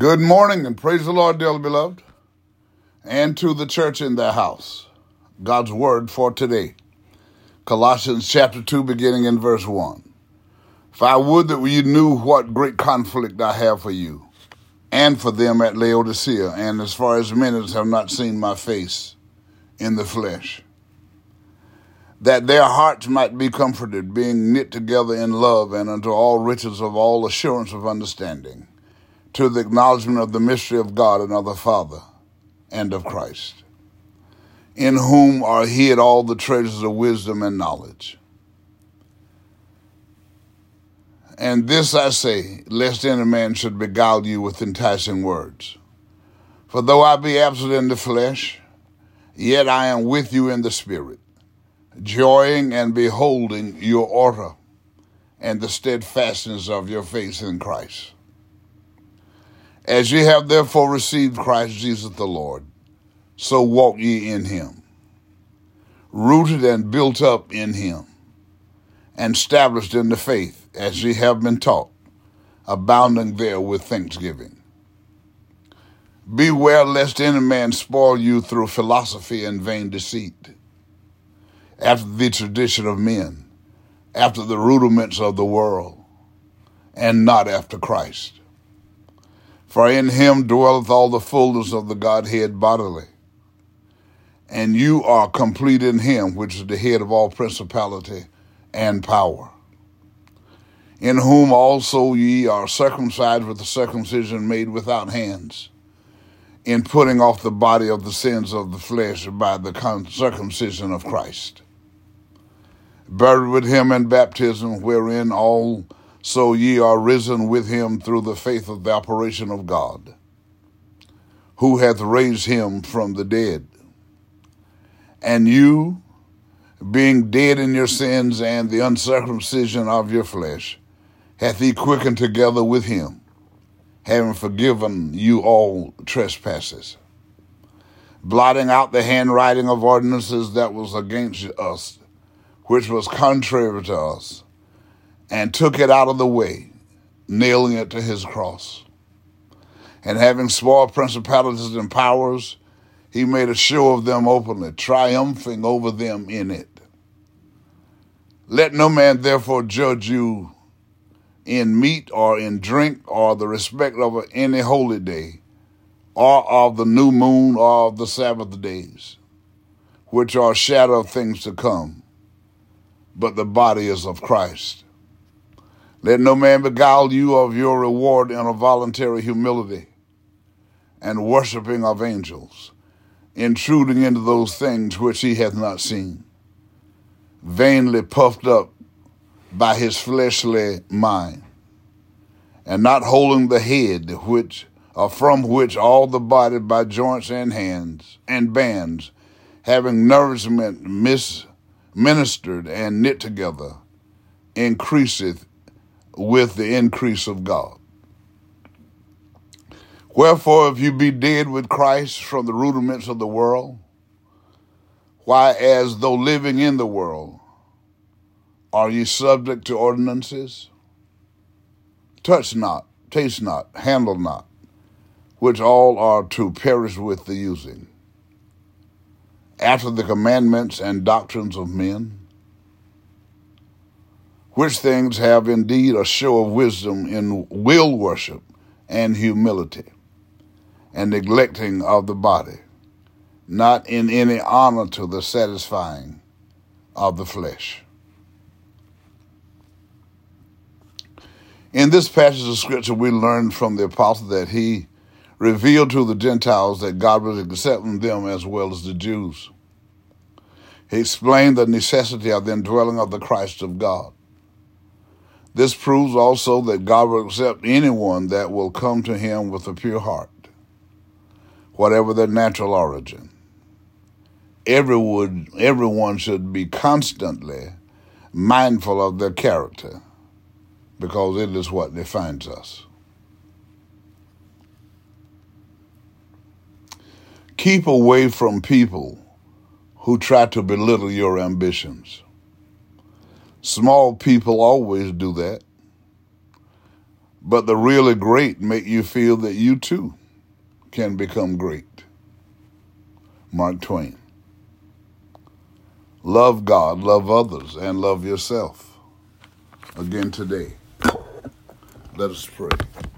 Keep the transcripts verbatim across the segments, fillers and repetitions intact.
Good morning and praise the Lord, dearly beloved, and to the church in their house. God's word for today. Colossians chapter two, beginning in verse one. For I would that you knew what great conflict I have for you, and for them at Laodicea, and as far as many as have not seen my face in the flesh, that their hearts might be comforted, being knit together in love, and unto all riches of all assurance of understanding, to the acknowledgement of the mystery of God and of the Father, and of Christ, in whom are hid all the treasures of wisdom and knowledge. And this I say, lest any man should beguile you with enticing words. For though I be absent in the flesh, yet I am with you in the spirit, joying and beholding your order and the steadfastness of your faith in Christ. As ye have therefore received Christ Jesus the Lord, so walk ye in him, rooted and built up in him, and established in the faith, as ye have been taught, abounding there with thanksgiving. Beware lest any man spoil you through philosophy and vain deceit, after the tradition of men, after the rudiments of the world, and not after Christ. For in him dwelleth all the fullness of the Godhead bodily, and you are complete in him, which is the head of all principality and power, in whom also ye are circumcised with the circumcision made without hands, in putting off the body of the sins of the flesh by the circumcision of Christ, buried with him in baptism, wherein all so ye are risen with him through the faith of the operation of God, who hath raised him from the dead. And you, being dead in your sins and the uncircumcision of your flesh, hath he quickened together with him, having forgiven you all trespasses, blotting out the handwriting of ordinances that was against us, which was contrary to us, and took it out of the way, nailing it to his cross. And having spoiled principalities and powers, he made a show of them openly, triumphing over them in it. Let no man therefore judge you in meat or in drink or the respect of any holy day, or of the new moon or of the Sabbath days, which are a shadow of things to come, but the body is of Christ. Let no man beguile you of your reward in a voluntary humility and worshiping of angels, intruding into those things which he hath not seen, vainly puffed up by his fleshly mind, and not holding the head, which or from which all the body by joints and hands and bands, having nourishment mis- ministered and knit together, increaseth with the increase of God. Wherefore, if you be dead with Christ from the rudiments of the world, why, as though living in the world, are ye subject to ordinances? Touch not, taste not, handle not, which all are to perish with the using, after the commandments and doctrines of men, which things have indeed a show of wisdom in will worship and humility, and neglecting of the body, not in any honor to the satisfying of the flesh. In this passage of Scripture, we learn from the apostle that he revealed to the Gentiles that God was accepting them as well as the Jews. He explained the necessity of the indwelling of the Christ of God. This proves also that God will accept anyone that will come to him with a pure heart, whatever their natural origin. Everyone, everyone should be constantly mindful of their character, because it is what defines us. Keep away from people who try to belittle your ambitions. Small people always do that. But the really great make you feel that you too can become great. Mark Twain. Love God, love others, and love yourself. Again today, let us pray.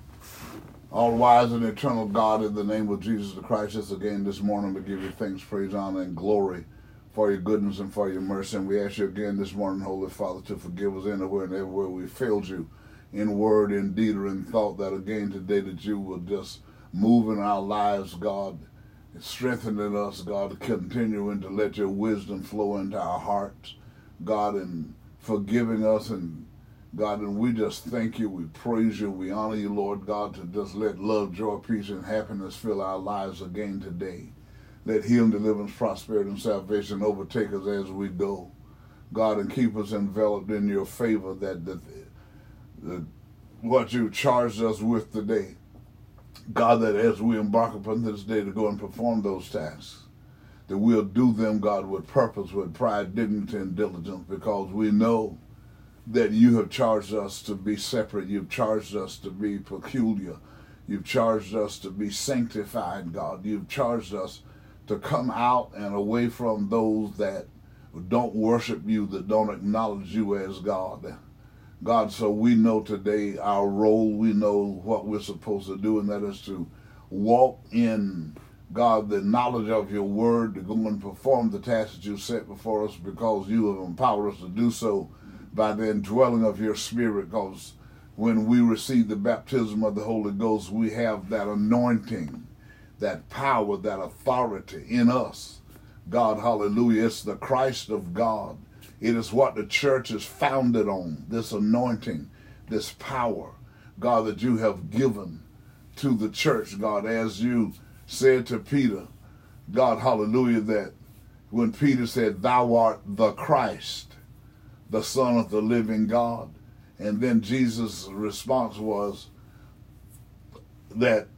All wise and eternal God, in the name of Jesus the Christ, just again this morning we give you thanks, praise, honor, and glory for your goodness and for your mercy. And we ask you again this morning, Holy Father, to forgive us anywhere and everywhere we failed you in word, in deed, or in thought, that again today that you will just move in our lives, God, strengthening us, God, continuing to let your wisdom flow into our hearts, God, and forgiving us, and God, and we just thank you, we praise you, we honor you, Lord God, to just let love, joy, peace, and happiness fill our lives again today. Let healing, deliverance, prosperity, and salvation overtake us as we go, God, and keep us enveloped in your favor, that the, the what you charged us with today, God, that as we embark upon this day to go and perform those tasks, that we'll do them, God, with purpose, with pride, dignity, and diligence, because we know that you have charged us to be separate. You've charged us to be peculiar. You've charged us to be sanctified, God. You've charged us to come out and away from those that don't worship you, that don't acknowledge you as God. God, so we know today our role, we know what we're supposed to do, and that is to walk in, God, the knowledge of your word, to go and perform the tasks that you set before us, because you have empowered us to do so by the indwelling of your spirit. Because when we receive the baptism of the Holy Ghost, we have that anointing, that power, that authority in us. God, hallelujah, it's the Christ of God. It is what the church is founded on, this anointing, this power, God, that you have given to the church, God, as you said to Peter, God, hallelujah, that when Peter said, thou art the Christ, the Son of the living God, and then Jesus' response was that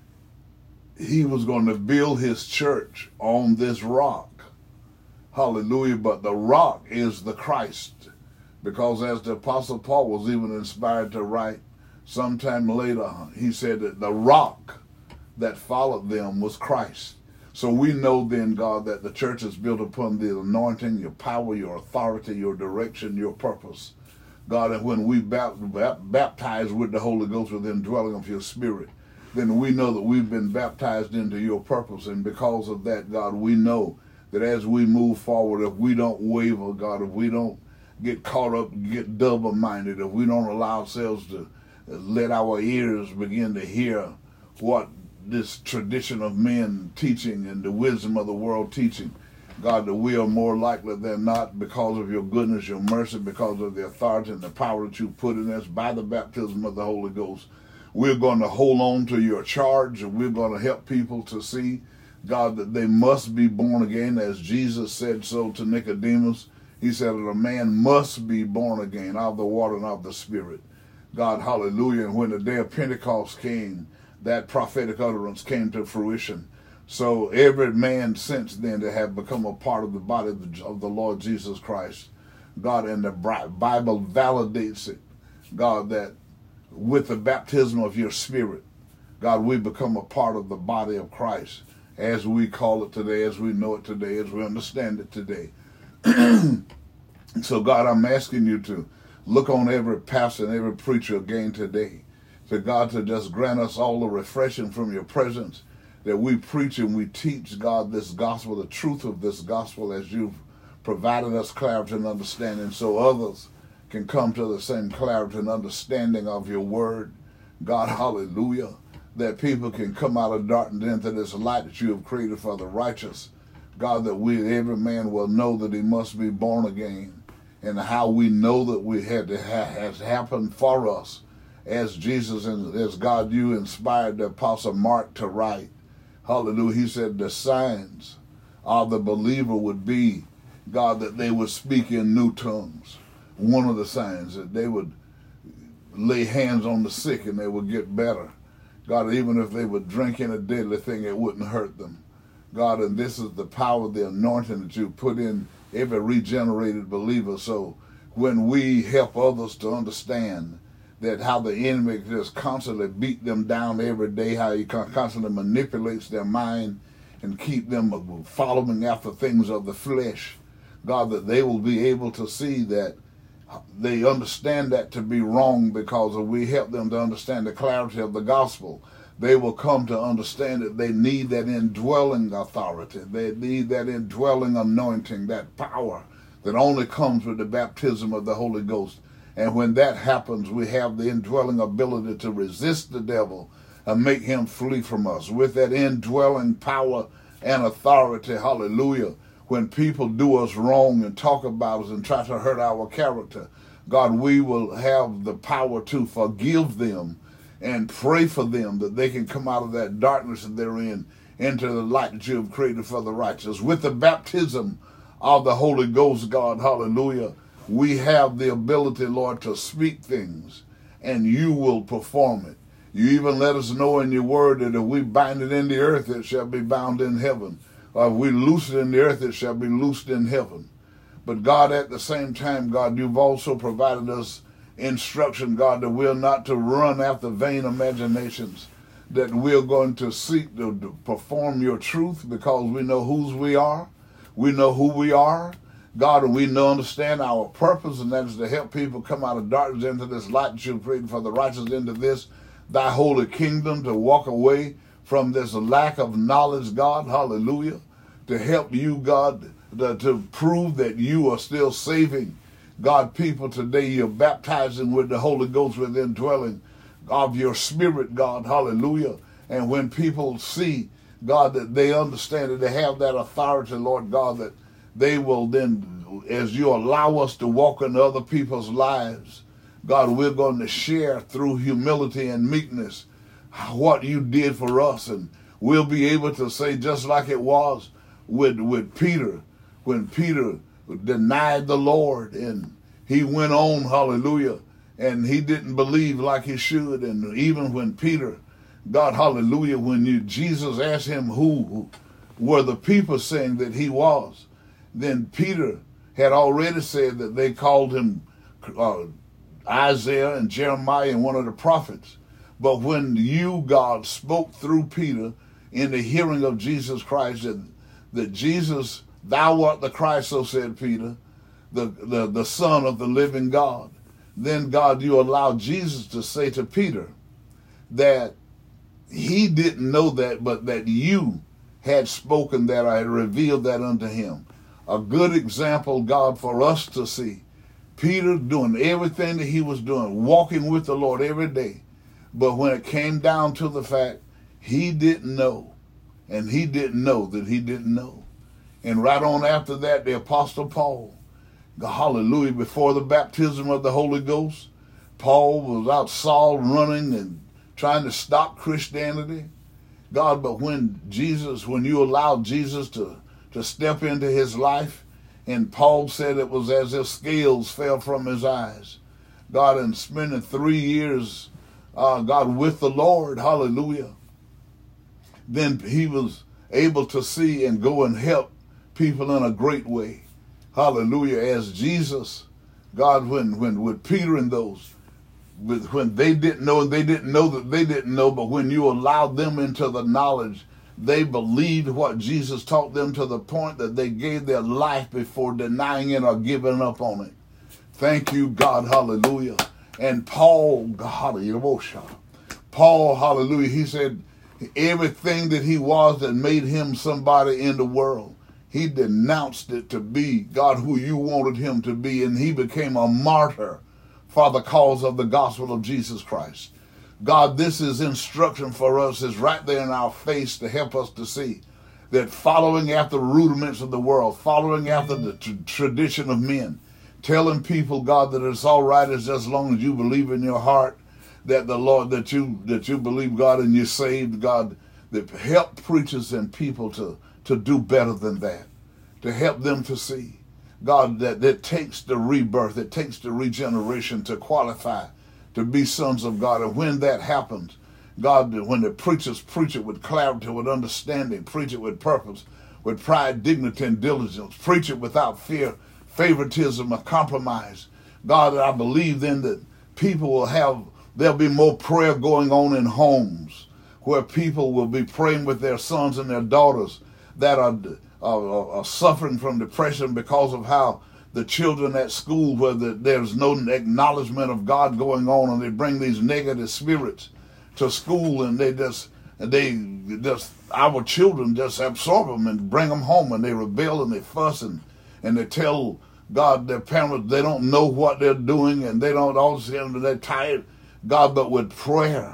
he was going to build his church on this rock. Hallelujah, but the rock is the Christ, because as the Apostle Paul was even inspired to write sometime later, he said that the rock that followed them was Christ. So we know then, God, that the church is built upon the anointing, your power, your authority, your direction, your purpose. God, and when we baptize with the Holy Ghost, with the indwelling of your spirit, then we know that we've been baptized into your purpose. And because of that, God, we know that as we move forward, if we don't waver, God, if we don't get caught up, get double-minded, if we don't allow ourselves to let our ears begin to hear what this tradition of men teaching and the wisdom of the world teaching, God, that we are more likely than not, because of your goodness, your mercy, because of the authority and the power that you put in us by the baptism of the Holy Ghost, we're going to hold on to your charge, and we're going to help people to see, God, that they must be born again, as Jesus said so to Nicodemus. He said that a man must be born again out of the water and of the Spirit. God, hallelujah. And when the day of Pentecost came, that prophetic utterance came to fruition. So every man since then that have become a part of the body of the Lord Jesus Christ, God, and the Bible validates it, God, that with the baptism of your Spirit, God, we become a part of the body of Christ, as we call it today, as we know it today, as we understand it today. So, God, I'm asking you to look on every pastor and every preacher again today, to God, to just grant us all the refreshing from your presence, that we preach and we teach, God, this gospel, the truth of this gospel, as you've provided us clarity and understanding, so others can come to the same clarity and understanding of your word. God, hallelujah, that people can come out of darkness into this light that you have created for the righteous. God, that we, every man will know that he must be born again, and how we know that we had to ha- has happened for us, as Jesus and as God, you inspired the Apostle Mark to write. Hallelujah. He said the signs of the believer would be, God, that they would speak in new tongues. One of the signs, that they would lay hands on the sick and they would get better. God, even if they would drink in a deadly thing, it wouldn't hurt them. God, and this is the power of the anointing that you put in every regenerated believer. So when we help others to understand that how the enemy just constantly beat them down every day, how he constantly manipulates their mind and keep them following after things of the flesh. God, that they will be able to see that they understand that to be wrong, because if we help them to understand the clarity of the gospel, they will come to understand that they need that indwelling authority. They need that indwelling anointing, that power that only comes with the baptism of the Holy Ghost. And when that happens, we have the indwelling ability to resist the devil and make him flee from us. With that indwelling power and authority, hallelujah, when people do us wrong and talk about us and try to hurt our character, God, we will have the power to forgive them and pray for them that they can come out of that darkness that they're in into the light that you have created for the righteous. With the baptism of the Holy Ghost, God, hallelujah, we have the ability, Lord, to speak things, and you will perform it. You even let us know in your word that if we bind it in the earth, it shall be bound in heaven. Or if we loose it in the earth, it shall be loosed in heaven. But God, at the same time, God, you've also provided us instruction, God, that we're not to run after vain imaginations, that we're going to seek to, to perform your truth, because we know whose we are. We know who we are. God, and we know, understand our purpose, and that is to help people come out of darkness into this light that you've created for the righteous, into this, thy holy kingdom, to walk away from this lack of knowledge, God, hallelujah, to help you, God, to, to prove that you are still saving, God, people today. You're baptizing with the Holy Ghost, with the indwelling of your spirit, God, hallelujah. And when people see, God, that they understand that they have that authority, Lord God, that they will then, as you allow us to walk in other people's lives, God, we're going to share through humility and meekness what you did for us. And we'll be able to say, just like it was with, with Peter, when Peter denied the Lord and he went on, hallelujah, and he didn't believe like he should. And even when Peter, God, hallelujah, when you, Jesus asked him who were the people saying that he was, then Peter had already said that they called him uh, Isaiah and Jeremiah and one of the prophets. But when you, God, spoke through Peter in the hearing of Jesus Christ, that, that Jesus, thou art the Christ, so said Peter, the, the, the Son of the living God, then, God, you allowed Jesus to say to Peter that he didn't know that, but that you had spoken that, I had revealed that unto him. A good example, God, for us to see. Peter doing everything that he was doing, walking with the Lord every day. But when it came down to the fact, he didn't know. And he didn't know that he didn't know. And right on after that, the Apostle Paul, hallelujah, before the baptism of the Holy Ghost, Paul was out Saul running and trying to stop Christianity. God, but when Jesus, when you allowed Jesus to to step into his life, and Paul said it was as if scales fell from his eyes. God, and spending three years, uh, God, with the Lord, hallelujah, then he was able to see and go and help people in a great way. Hallelujah. As Jesus, God, when, when with Peter and those, with, when they didn't know, and they didn't know that they didn't know, but when you allowed them into the knowledge, they believed what Jesus taught them to the point that they gave their life before denying it or giving up on it. Thank you, God, hallelujah. And Paul, God, Paul, hallelujah, he said everything that he was that made him somebody in the world, he denounced it to be, God, who you wanted him to be, and he became a martyr for the cause of the gospel of Jesus Christ. God, this is instruction for us. It's right there in our face to help us to see that following after the rudiments of the world, following after the t- tradition of men, telling people, God, that it's all right as just long as you believe in your heart that the Lord, that you that you believe, God, and you're saved, God, that help preachers and people to, to do better than that, to help them to see, God, that it takes the rebirth, it takes the regeneration to qualify to be sons of God. And when that happens, God, when the preachers preach it with clarity, with understanding, preach it with purpose, with pride, dignity, and diligence, preach it without fear, favoritism, or compromise, God, I believe then that people will have, there'll be more prayer going on in homes where people will be praying with their sons and their daughters that are, are, are suffering from depression because of how the children at school, where the, there's no acknowledgement of God going on, and they bring these negative spirits to school, and they just, they just, our children just absorb them and bring them home, and they rebel and they fuss and, and they tell God, their parents, they don't know what they're doing, and they don't all understand, they're tired. God, but with prayer,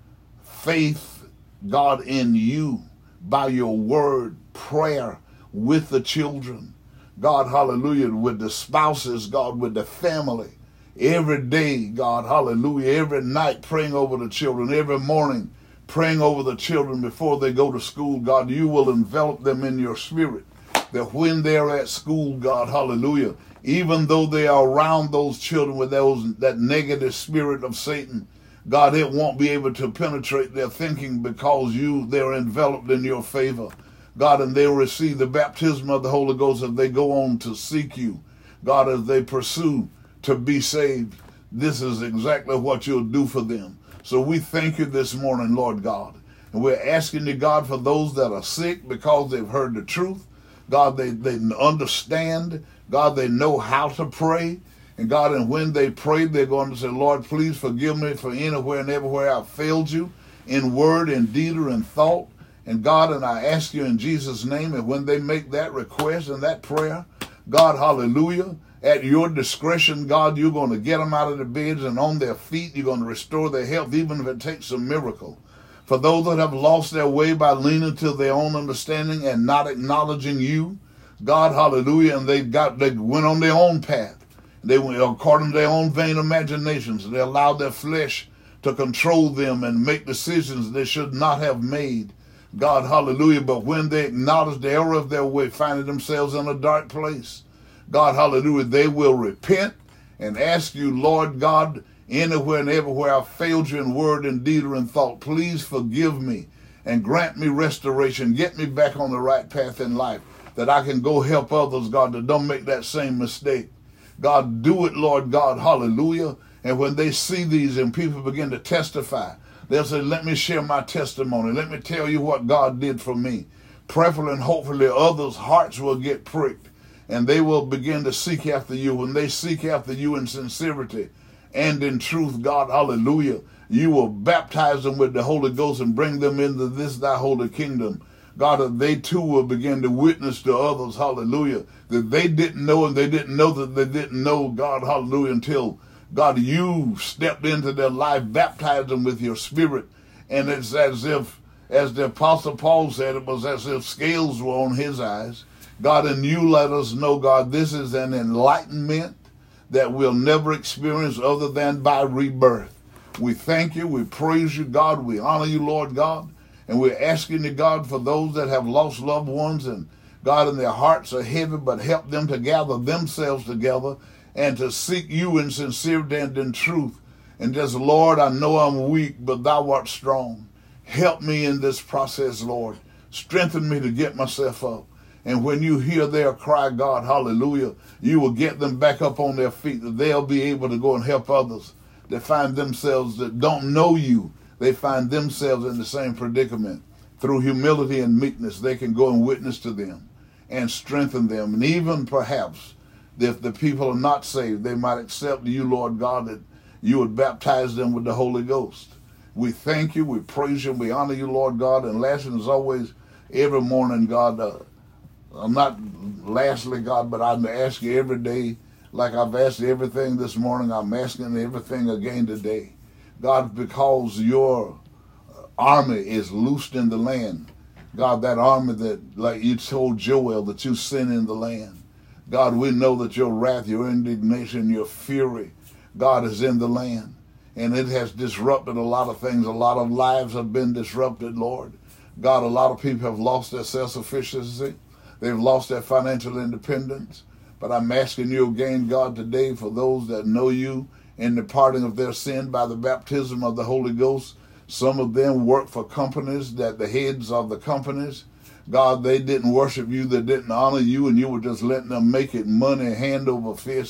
faith, God, in you, by your word, prayer with the children, God, hallelujah, with the spouses, God, with the family, every day, God, hallelujah, every night praying over the children, every morning praying over the children before they go to school, God, you will envelop them in your spirit, that when they're at school, God, hallelujah, even though they are around those children with those that negative spirit of Satan, God, it won't be able to penetrate their thinking because you, they're enveloped in your favor. God, and they'll receive the baptism of the Holy Ghost as they go on to seek you. God, as they pursue to be saved, this is exactly what you'll do for them. So we thank you this morning, Lord God. And we're asking you, God, for those that are sick because they've heard the truth. God, they, they understand. God, they know how to pray. And God, and when they pray, they're going to say, Lord, please forgive me for anywhere and everywhere I've failed you in word, in deed, or in thought. And God, and I ask you in Jesus' name, and when they make that request and that prayer, God, hallelujah, at your discretion, God, you're going to get them out of their beds and on their feet. You're going to restore their health, even if it takes a miracle. For those that have lost their way by leaning to their own understanding and not acknowledging you, God, hallelujah, and they got they went on their own path. They went according to their own vain imaginations. They allowed their flesh to control them and make decisions they should not have made. God, hallelujah, but when they acknowledge the error of their way, finding themselves in a dark place, God, hallelujah, they will repent and ask you, Lord God, anywhere and everywhere I've failed you in word and deed or in thought, please forgive me and grant me restoration. Get me back on the right path in life, that I can go help others, God, that don't make that same mistake. God, do it, Lord God, hallelujah. And when they see these and people begin to testify, they'll say, let me share my testimony. Let me tell you what God did for me. Prayerfully and hopefully others' hearts will get pricked and they will begin to seek after you. When they seek after you in sincerity and in truth, God, hallelujah, you will baptize them with the Holy Ghost and bring them into this thy holy kingdom. God, that they too will begin to witness to others, hallelujah, that they didn't know and they didn't know that they didn't know, God, hallelujah, until God, you stepped into their life, baptized them with your spirit. And it's as if, as the Apostle Paul said, it was as if scales were on his eyes. God, and you let us know, God, this is an enlightenment that we'll never experience other than by rebirth. We thank you. We praise you, God. We honor you, Lord God. And we're asking you, God, for those that have lost loved ones and, God, and their hearts are heavy, but help them to gather themselves together and to seek you in sincerity and in truth. And just, Lord, I know I'm weak, but thou art strong. Help me in this process, Lord. Strengthen me to get myself up. And when you hear their cry, God, hallelujah, you will get them back up on their feet, that they'll be able to go and help others that find themselves, that don't know you. They find themselves in the same predicament. Through humility and meekness, they can go and witness to them and strengthen them. And even perhaps, if the people are not saved, they might accept you, Lord God, that you would baptize them with the Holy Ghost. We thank you, we praise you, we honor you, Lord God. And last and as always, every morning, God, uh, I'm not lastly, God, but I ask you every day, like I've asked everything this morning, I'm asking everything again today. God, because your army is loosed in the land. God, that army that, like you told Joel, that you sent in the land. God, we know that your wrath, your indignation, your fury, God, is in the land. And it has disrupted a lot of things. A lot of lives have been disrupted, Lord. God, a lot of people have lost their self-sufficiency. They've lost their financial independence. But I'm asking you again, God, today for those that know you in the parting of their sin by the baptism of the Holy Ghost. Some of them work for companies that the heads of the companies, God, they didn't worship you, they didn't honor you, and you were just letting them make it money hand over fist.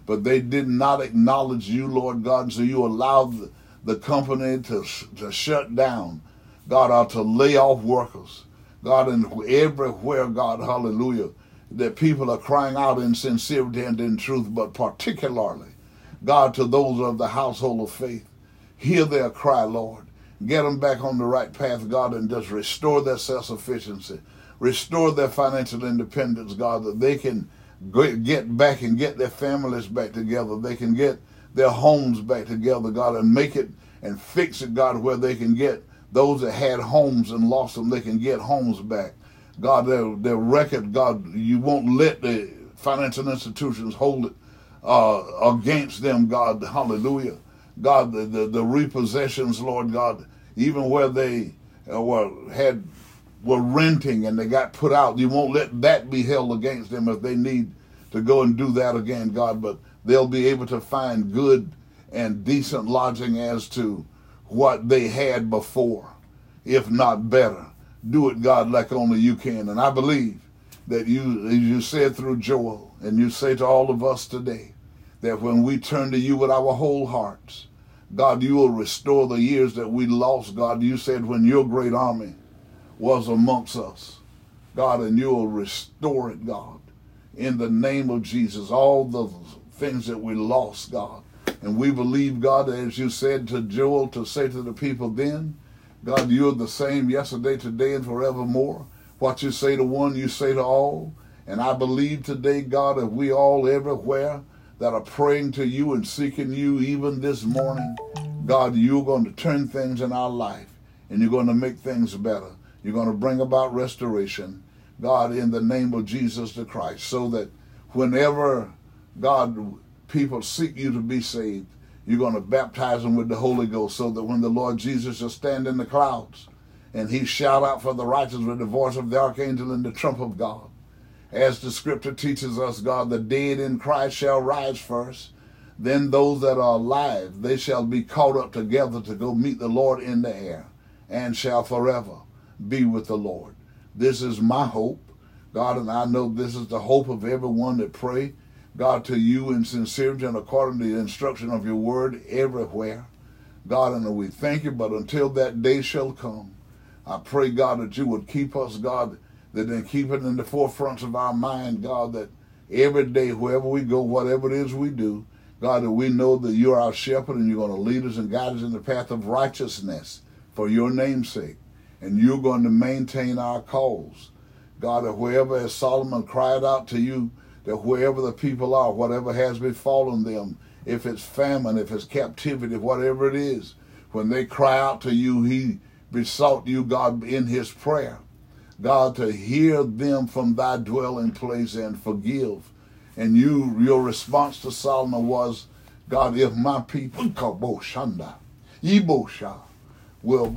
but they did not acknowledge you, Lord God, so you allowed the, the company to, to shut down, God, or to lay off workers. God, and everywhere, God, hallelujah, that people are crying out in sincerity and in truth, but particularly, God, to those of the household of faith. Hear their cry, Lord. Get them back on the right path, God, and just restore their self-sufficiency. Restore their financial independence, God, that they can get back and get their families back together. They can get their homes back together, God, and make it and fix it, God, where they can get those that had homes and lost them, they can get homes back. God, their, their record, God, you won't let the financial institutions hold it uh, against them, God, hallelujah. God, the, the, the repossessions, Lord God, even where they uh, were, had, were renting and they got put out, you won't let that be held against them if they need to go and do that again, God, but they'll be able to find good and decent lodging as to what they had before, if not better. Do it, God, like only you can. And I believe that you, as you said through Joel, and you say to all of us today, that when we turn to you with our whole hearts, God, you will restore the years that we lost. God, you said when your great army was amongst us, God, and you will restore it, God, in the name of Jesus, all the things that we lost, God. And we believe, God, as you said to Joel to say to the people then, God, you're the same yesterday, today, and forevermore. What you say to one, you say to all. And I believe today, God, that we all everywhere that are praying to you and seeking you even this morning, God, you're going to turn things in our life and you're going to make things better. You're going to bring about restoration, God, in the name of Jesus the Christ, so that whenever, God, people seek you to be saved, you're going to baptize them with the Holy Ghost, so that when the Lord Jesus shall stand in the clouds and he shout out for the righteous with the voice of the archangel and the trump of God, as the scripture teaches us, God, the dead in Christ shall rise first. Then those that are alive, they shall be caught up together to go meet the Lord in the air and shall forever be with the Lord. This is my hope, God, and I know this is the hope of everyone that pray, God, to you in sincerity and according to the instruction of your word everywhere. God, and we thank you, but until that day shall come, I pray, God, that you would keep us, God, that then keep it in the forefronts of our mind, God, that every day, wherever we go, whatever it is we do, God, that we know that you're our shepherd and you're going to lead us and guide us in the path of righteousness for your name's sake. And you're going to maintain our cause. God, that wherever, as Solomon cried out to you, that wherever the people are, whatever has befallen them, if it's famine, if it's captivity, whatever it is, when they cry out to you, he besought you, God, in his prayer, God, to hear them from thy dwelling place and forgive. And you, your response to Solomon was, God, if my people, Kaboshanda, Ibosha, will,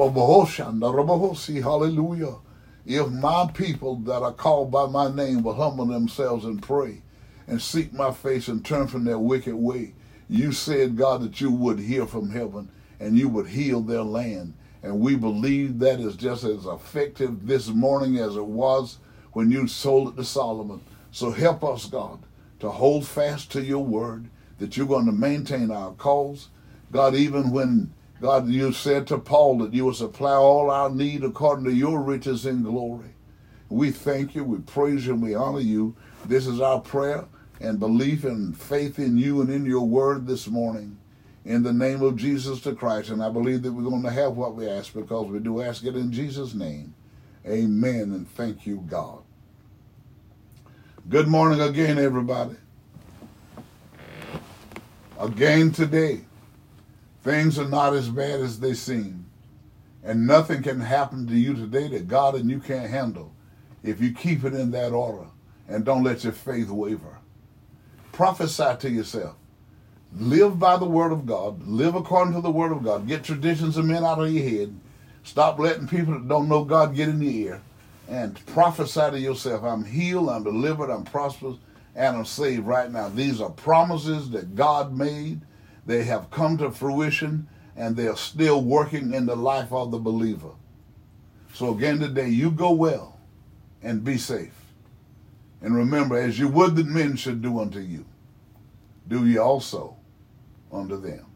hallelujah, if my people that are called by my name will humble themselves and pray and seek my face and turn from their wicked way, you said, God, that you would hear from heaven and you would heal their land. And we believe that is just as effective this morning as it was when you sold it to Solomon. So help us, God, to hold fast to your word, that you're going to maintain our cause. God, even when, God, you said to Paul that you will supply all our need according to your riches in glory. We thank you, we praise you, and we honor you. This is our prayer and belief and faith in you and in your word this morning. In the name of Jesus the Christ. And I believe that we're going to have what we ask, because we do ask it in Jesus' name. Amen, and thank you, God. Good morning again, everybody. Again today, things are not as bad as they seem. And nothing can happen to you today that God and you can't handle if you keep it in that order and don't let your faith waver. Prophesy to yourself. Live by the word of God. Live according to the word of God. Get traditions of men out of your head. Stop letting people that don't know God get in your ear. And prophesy to yourself, I'm healed, I'm delivered, I'm prosperous, and I'm saved right now. These are promises that God made. They have come to fruition, and they're still working in the life of the believer. So again today, you go well and be safe. And remember, as you would that men should do unto you, do ye also unto them.